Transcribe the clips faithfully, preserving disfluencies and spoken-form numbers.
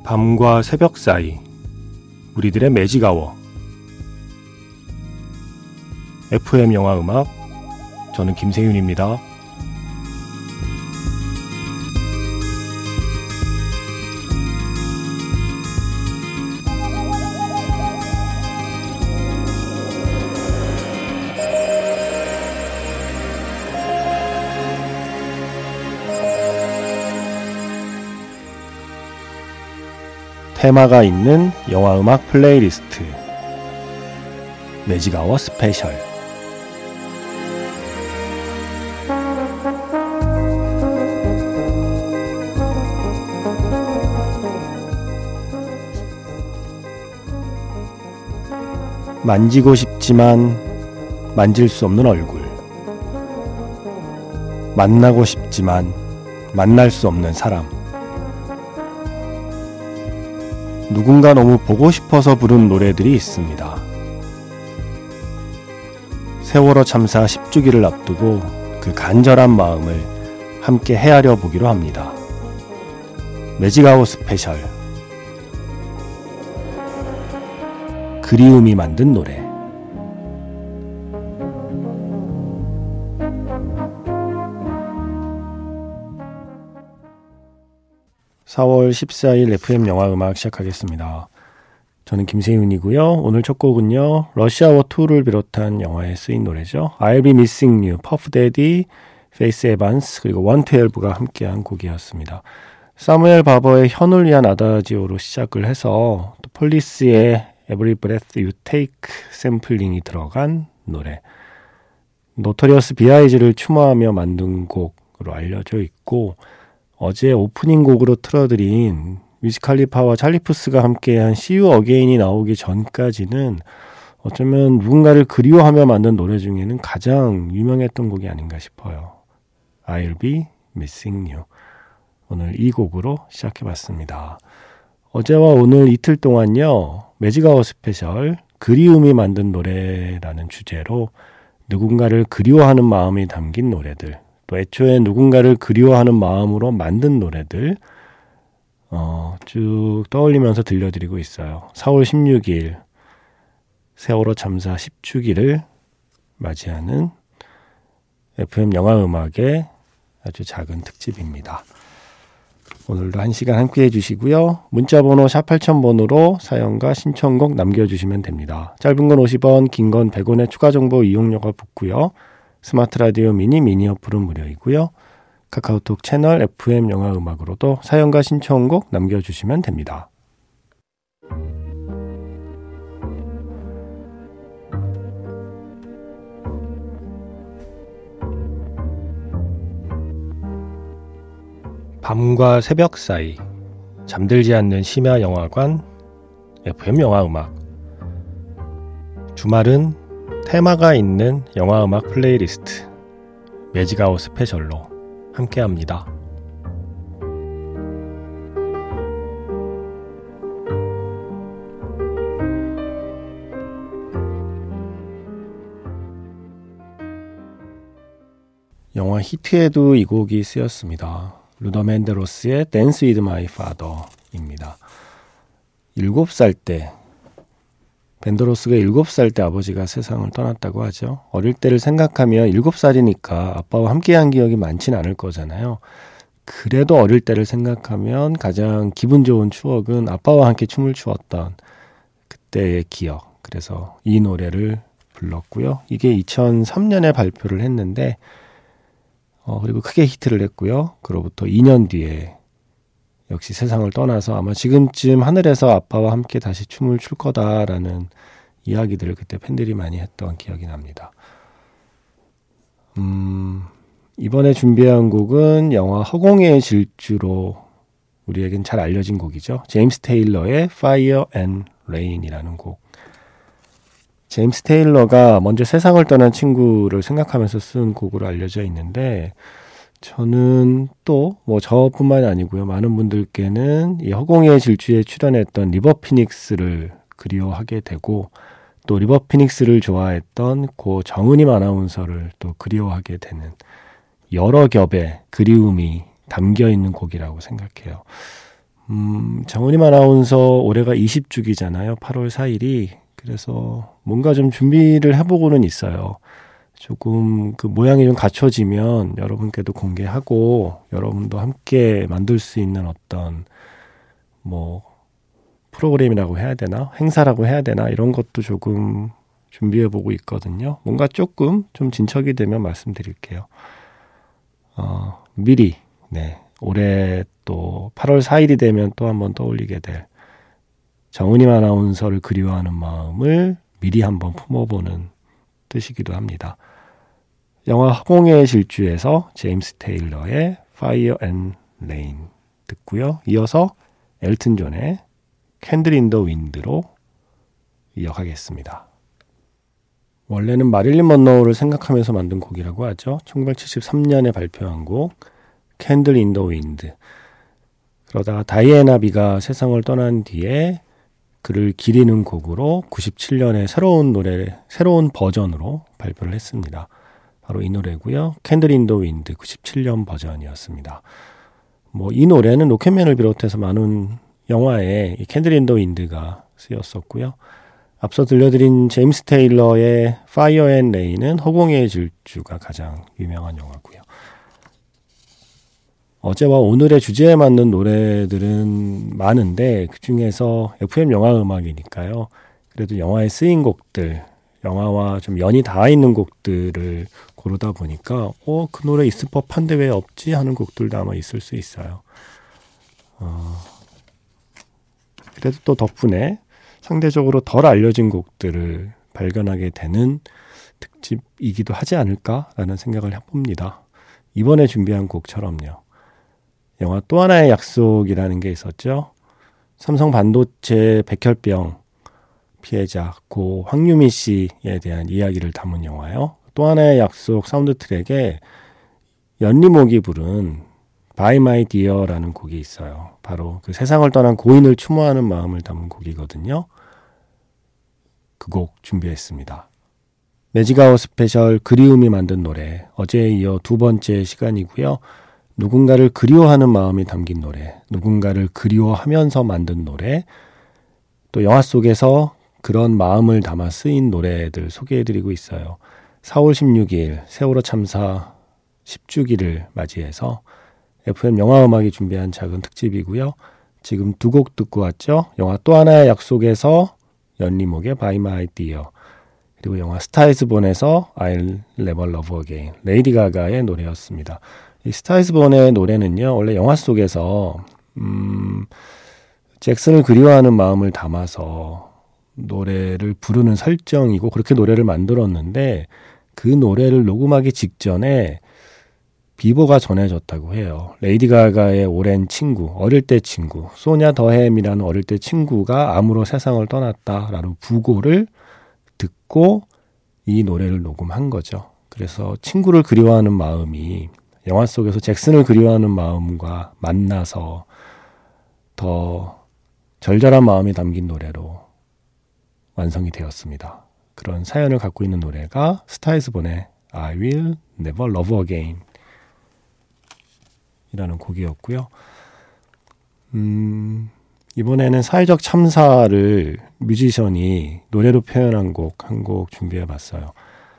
밤과 새벽 사이 우리들의 매직아워. 에프엠 영화 음악, 저는 김세윤입니다. 테마가 있는 영화 음악 플레이리스트 매직아워 스페셜. 만지고 싶지만 만질 수 없는 얼굴, 만나고 싶지만 만날 수 없는 사람. 누군가 너무 보고 싶어서 부른 노래들이 있습니다. 세월호 참사 십 주기를 앞두고 그 간절한 마음을 함께 헤아려 보기로 합니다. 매직아워 스페셜. 그리움이 만든 노래. 사월 십사일 에프엠 영화 음악 시작하겠습니다. 저는 김세윤이고요. 오늘 첫 곡은요, 러시 아워 투를 비롯한 영화에 쓰인 노래죠. I'll be missing you, 퍼프 데디, 페이스 에반스, 그리고 원트웰브가 함께한 곡이었습니다. 사무엘 바버의 현을 위한 아다지오로 시작을 해서 또 폴리스의 Every Breath You Take 샘플링이 들어간 노래. 노토리어스 비아이즈를 추모하며 만든 곡으로 알려져 있고, 어제 오프닝 곡으로 틀어드린 위즈 칼리파와 찰리 푸스가 함께한 See You Again이 나오기 전까지는 어쩌면 누군가를 그리워하며 만든 노래 중에는 가장 유명했던 곡이 아닌가 싶어요. I'll be missing you. 오늘 이 곡으로 시작해봤습니다. 어제와 오늘 이틀 동안요, 매직아워 스페셜 그리움이 만든 노래라는 주제로 누군가를 그리워하는 마음이 담긴 노래들, 또 애초에 누군가를 그리워하는 마음으로 만든 노래들 어, 쭉 떠올리면서 들려드리고 있어요. 사월 십육일 세월호 참사 십 주기를 맞이하는 에프엠 영화음악의 아주 작은 특집입니다. 오늘도 한 시간 함께 해주시고요. 문자번호 샵 팔천 번으로 사연과 신청곡 남겨주시면 됩니다. 짧은 건 오십 원, 긴 건 백 원의 추가 정보 이용료가 붙고요. 스마트 라디오 미니 미니 어플은 무료이고요. 카카오톡 채널 에프엠 영화 음악으로도 사연과 신청곡 남겨주시면 됩니다. 밤과 새벽 사이 잠들지 않는 심야 영화관 에프엠 영화 음악. 주말은 테마가 있는 영화 음악 플레이리스트 매직아워 스페셜로 함께합니다. 영화 히트에도 이 곡이 쓰였습니다. 루더 맨데로스의 Dance with My Father입니다. 일곱 살 때, 벤더로스가 일곱 살 때 아버지가 세상을 떠났다고 하죠. 어릴 때를 생각하면 일곱 살이니까 아빠와 함께한 기억이 많지는 않을 거잖아요. 그래도 어릴 때를 생각하면 가장 기분 좋은 추억은 아빠와 함께 춤을 추었던 그때의 기억. 그래서 이 노래를 불렀고요. 이게 이천삼 년에 발표를 했는데 어, 그리고 크게 히트를 했고요. 그로부터 이 년 뒤에 역시 세상을 떠나서 아마 지금쯤 하늘에서 아빠와 함께 다시 춤을 출 거다라는 이야기들을 그때 팬들이 많이 했던 기억이 납니다. 음, 이번에 준비한 곡은 영화 허공의 질주로 우리에겐 잘 알려진 곡이죠. 제임스 테일러의 Fire and Rain이라는 곡. 제임스 테일러가 먼저 세상을 떠난 친구를 생각하면서 쓴 곡으로 알려져 있는데, 저는 또 뭐 저뿐만이 아니고요, 많은 분들께는 이 허공의 질주에 출연했던 리버 피닉스를 그리워하게 되고, 또 리버 피닉스를 좋아했던 고 정은임 아나운서를 또 그리워하게 되는 여러 겹의 그리움이 담겨있는 곡이라고 생각해요. 음, 정은임 아나운서 올해가 이십 주기잖아요. 팔월 사일이. 그래서 뭔가 좀 준비를 해보고는 있어요. 조금 그 모양이 좀 갖춰지면 여러분께도 공개하고 여러분도 함께 만들 수 있는 어떤 뭐 프로그램이라고 해야 되나? 행사라고 해야 되나? 이런 것도 조금 준비해보고 있거든요. 뭔가 조금 좀 진척이 되면 말씀드릴게요. 어, 미리, 네. 올해 또 팔월 사일이 되면 또 한번 떠올리게 될 정은임 아나운서를 그리워하는 마음을 미리 한번 품어보는 뜻이기도 합니다. 영화 허공의 질주에서 제임스 테일러의 Fire and Rain 듣고요. 이어서 엘튼 존의 캔들 인 더 윈드로 이어가겠습니다. 원래는 마릴린 먼로우를 생각하면서 만든 곡이라고 하죠. 천구백칠십삼 년에 발표한 곡 캔들 인 더 윈드. 그러다가 다이애나 비가 세상을 떠난 뒤에 그를 기리는 곡으로 구십칠 년에 새로운 노래, 새로운 버전으로 발표를 했습니다. 바로 이 노래고요. 캔들 인 더 윈드 구십칠 년 버전이었습니다. 뭐 이 노래는 로켓맨을 비롯해서 많은 영화에 이 캔들 인 더 윈드가 쓰였었고요. 앞서 들려드린 제임스 테일러의 Fire and Rain은 허공의 질주가 가장 유명한 영화고요. 어제와 오늘의 주제에 맞는 노래들은 많은데 그 중에서 에프엠 영화 음악이니까요. 그래도 영화에 쓰인 곡들, 영화와 좀 연이 닿아 있는 곡들을 고르다 보니까 어, 그 노래 있을 법한데 왜 없지 하는 곡들도 아마 있을 수 있어요. 어, 그래도 또 덕분에 상대적으로 덜 알려진 곡들을 발견하게 되는 특집이기도 하지 않을까라는 생각을 해봅니다. 이번에 준비한 곡처럼요. 영화 또 하나의 약속이라는 게 있었죠. 삼성 반도체 백혈병 피해자 고 황유미 씨에 대한 이야기를 담은 영화요. 또 하나의 약속 사운드 트랙에 연리목이 부른 By My Dear라는 곡이 있어요. 바로 그 세상을 떠난 고인을 추모하는 마음을 담은 곡이거든요. 그 곡 준비했습니다. 매직아웃 스페셜 그리움이 만든 노래, 어제에 이어 두 번째 시간이고요. 누군가를 그리워하는 마음이 담긴 노래, 누군가를 그리워하면서 만든 노래, 또 영화 속에서 그런 마음을 담아 쓰인 노래들 소개해드리고 있어요. 사월 십육일 세월호 참사 십 주기를 맞이해서 에프엠 영화음악이 준비한 작은 특집이고요. 지금 두 곡 듣고 왔죠. 영화 또 하나의 약속에서 연리목의 By My Dear, 그리고 영화 스타 이즈 본에서 I'll Never Love Again, 레이디 가가의 노래였습니다. 이 스타 이즈 본의 노래는요, 원래 영화 속에서 음, 잭슨을 그리워하는 마음을 담아서 노래를 부르는 설정이고 그렇게 노래를 만들었는데 그 노래를 녹음하기 직전에 비보가 전해졌다고 해요. 레이디 가가의 오랜 친구, 어릴 때 친구, 소냐 더햄이라는 어릴 때 친구가 암으로 세상을 떠났다라는 부고를 듣고 이 노래를 녹음한 거죠. 그래서 친구를 그리워하는 마음이 영화 속에서 잭슨을 그리워하는 마음과 만나서 더 절절한 마음이 담긴 노래로 완성이 되었습니다. 그런 사연을 갖고 있는 노래가 스타 이즈 본의 I Will Never Love Again 이라는 곡이었고요. 음, 이번에는 사회적 참사를 뮤지션이 노래로 표현한 곡 한 곡 준비해봤어요.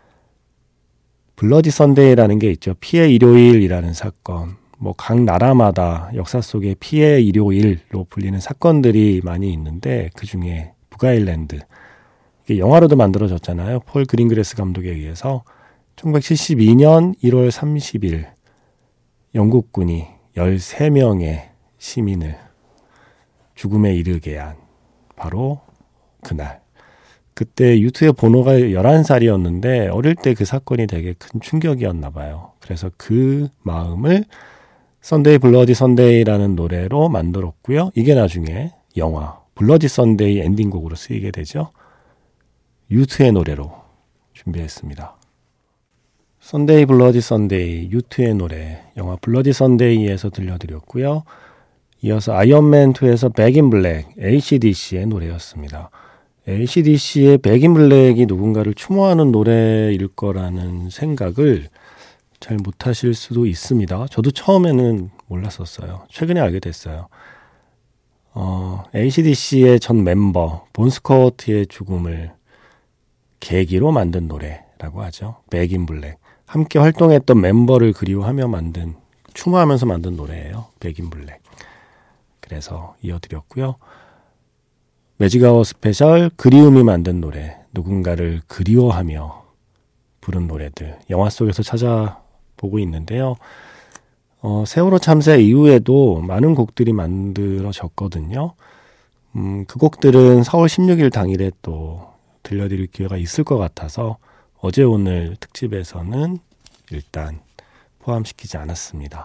블러디 선데이라는 게 있죠. 피해 일요일이라는 사건. 뭐 각 나라마다 역사 속에 피해 일요일로 불리는 사건들이 많이 있는데 그 중에 북아일랜드, 이게 영화로도 만들어졌잖아요. 폴 그린그래스 감독에 의해서 천구백칠십이 년 일월 삼십일 영국군이 열세 명의 시민을 죽음에 이르게 한 바로 그날. 그때 유투의 보노가 열한 살이었는데 어릴 때 그 사건이 되게 큰 충격이었나 봐요. 그래서 그 마음을 선데이 블러디 선데이라는 노래로 만들었고요. 이게 나중에 영화 블러디 선데이 엔딩곡으로 쓰이게 되죠. 유투의 노래로 준비했습니다. 선데이 블러디 선데이, 유투의 노래, 영화 블러디 선데이에서 들려드렸고요. 이어서 아이언맨 투에서 백인 블랙, 에이씨디씨의 노래였습니다. 에이씨디씨의 백인 블랙이 누군가를 추모하는 노래일 거라는 생각을 잘 못하실 수도 있습니다. 저도 처음에는 몰랐었어요. 최근에 알게 됐어요. 어, 에이씨/디씨의 전 멤버 본 스코트의 죽음을 계기로 만든 노래라고 하죠. 백 인 블랙. 함께 활동했던 멤버를 그리워하며 만든, 추모하면서 만든 노래예요. 백 인 블랙. 그래서 이어드렸고요. 매직아워 스페셜, 그리움이 만든 노래, 누군가를 그리워하며 부른 노래들, 영화 속에서 찾아보고 있는데요. 어, 세월호 참사 이후에도 많은 곡들이 만들어졌거든요. 음, 그 곡들은 사월 십육일 당일에 또 들려드릴 기회가 있을 것 같아서 어제 오늘 특집에서는 일단 포함시키지 않았습니다.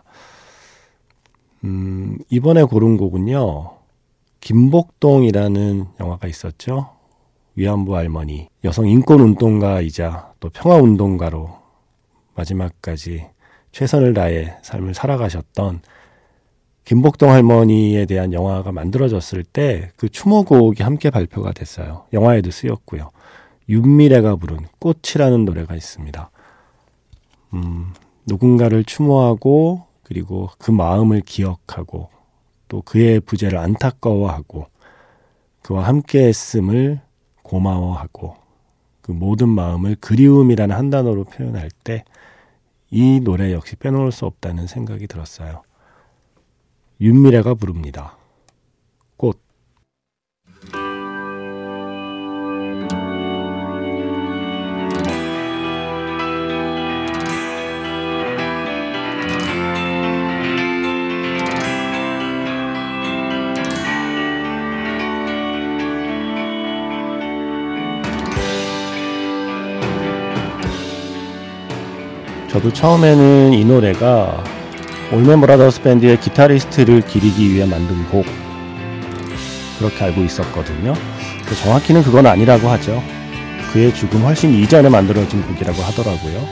음, 이번에 고른 곡은요, 김복동이라는 영화가 있었죠. 위안부 할머니, 여성 인권 운동가이자 또 평화 운동가로 마지막까지 최선을 다해 삶을 살아가셨던 김복동 할머니에 대한 영화가 만들어졌을 때 그 추모곡이 함께 발표가 됐어요. 영화에도 쓰였고요. 윤미래가 부른 꽃이라는 노래가 있습니다. 음, 누군가를 추모하고 그리고 그 마음을 기억하고 또 그의 부재를 안타까워하고 그와 함께 했음을 고마워하고 그 모든 마음을 그리움이라는 한 단어로 표현할 때 이 노래 역시 빼놓을 수 없다는 생각이 들었어요. 윤미래가 부릅니다. 꽃. 저도 처음에는 이 노래가 올맨 브라더스 밴드의 기타리스트를 기리기 위해 만든 곡, 그렇게 알고 있었거든요. 정확히는 그건 아니라고 하죠. 그의 죽음 훨씬 이전에 만들어진 곡이라고 하더라고요.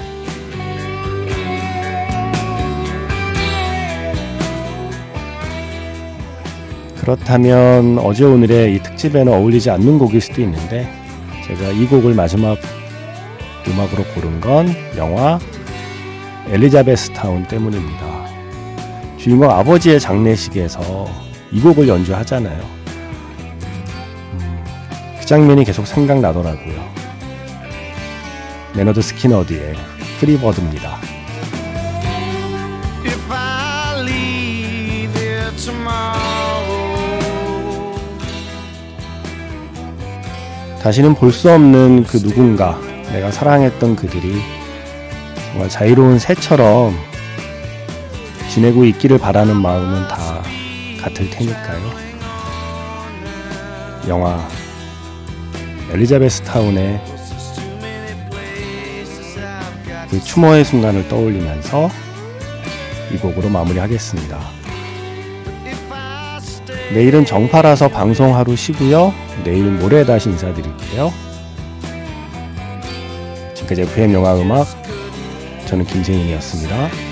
그렇다면 어제 오늘의 이 특집에는 어울리지 않는 곡일 수도 있는데, 제가 이 곡을 마지막 음악으로 고른 건 영화 엘리자베스타운 때문입니다. 주인공 아버지의 장례식에서 이 곡을 연주하잖아요. 음, 그 장면이 계속 생각나더라고요. 레너드 스키너드의 프리버드입니다. If I leave here tomorrow. 다시는 볼 수 없는 그 누군가, 내가 사랑했던 그들이 정말 자유로운 새처럼 지내고 있기를 바라는 마음은 다 같을 테니까요. 영화 엘리자베스타운의 그 추모의 순간을 떠올리면서 이 곡으로 마무리하겠습니다. 내일은 정파라서 방송 하루 쉬고요. 내일 모레 다시 인사드릴게요. 지금까지 에프엠 영화음악, 저는 김세윤이었습니다.